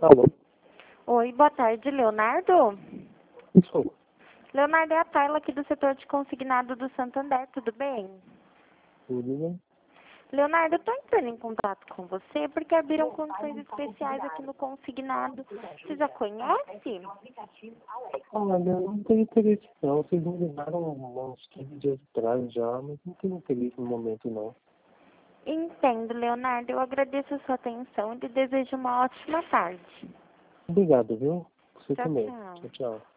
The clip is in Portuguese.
Alô? Oi, boa tarde, Leonardo. Isso. Leonardo, é a Tayla aqui do setor de consignado do Santander, tudo bem? Tudo bem? Leonardo, eu estou entrando em contato com você porque abriram condições especiais aqui no consignado. Você já conhece? Olha, eu não tenho interesse não. Vocês me ligaram uns 15 dias atrás já, mas não tenho interesse no momento não. Entendo, Leonardo. Eu agradeço a sua atenção e te desejo uma ótima tarde. Obrigado, viu? Você Tchau, também. tchau. Tchau, tchau.